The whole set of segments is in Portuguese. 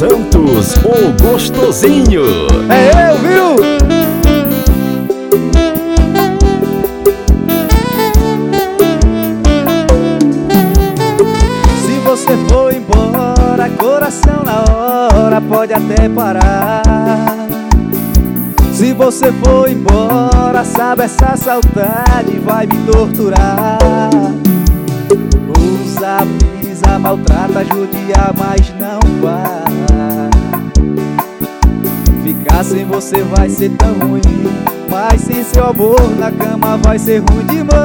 Santos, o gostosinho. É eu, viu? Se você for embora, coração na hora pode até parar. Se você for embora, sabe, essa saudade vai me torturar. Usa, pisa, maltrata, judia, mas não vai. Ficar sem você vai ser tão ruim, mas sem seu amor na cama vai ser ruim demais.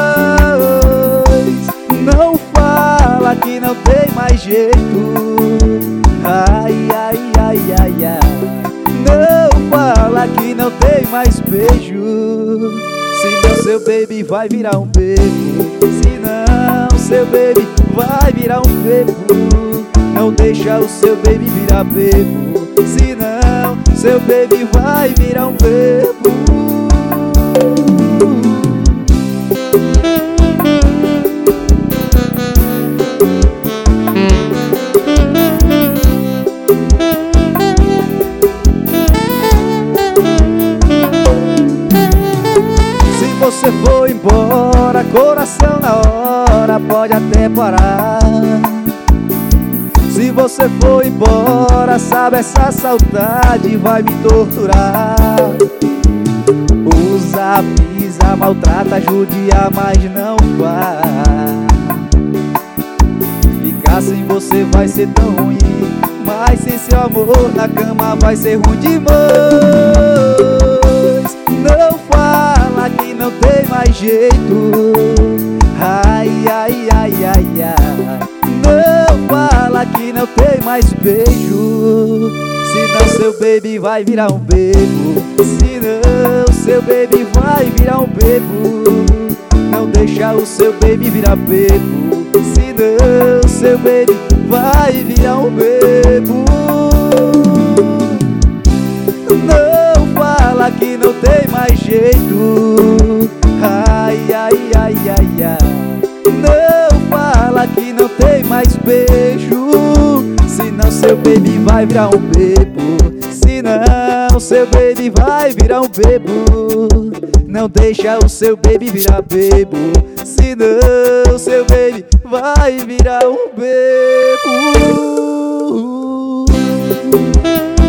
Não fala que não tem mais jeito. Ai, ai, ai, ai, ai. Não fala que não tem mais beijo. Senão seu baby vai virar um bebo. Senão seu baby vai virar um bebo. Não deixa o seu baby virar bebo. Senão seu baby vai virar um bebo. Se você for embora, coração na hora pode até parar. Se você for embora, sabe, essa saudade vai me torturar. Usa, pisa, maltrata, judia, mas não vai. Ficar sem você vai ser tão ruim, mas sem seu amor na cama vai ser ruim demais. Não fala que não tem mais jeito. Ai, ai, ai, ai, ai. Não fala que não tem mais beijo. Senão seu baby vai virar um bebo. Senão seu baby vai virar um bebo. Não deixa o seu baby virar bebo. Senão seu baby vai virar um bebo. Não fala que não tem mais jeito. Ai, ai, ai, ai, ai. Não fala que não tem mais beijo. Senão seu baby vai virar um bebo. Senão seu baby vai virar um bebo. Não deixa o seu baby virar bebo. Senão seu baby vai virar um bebo.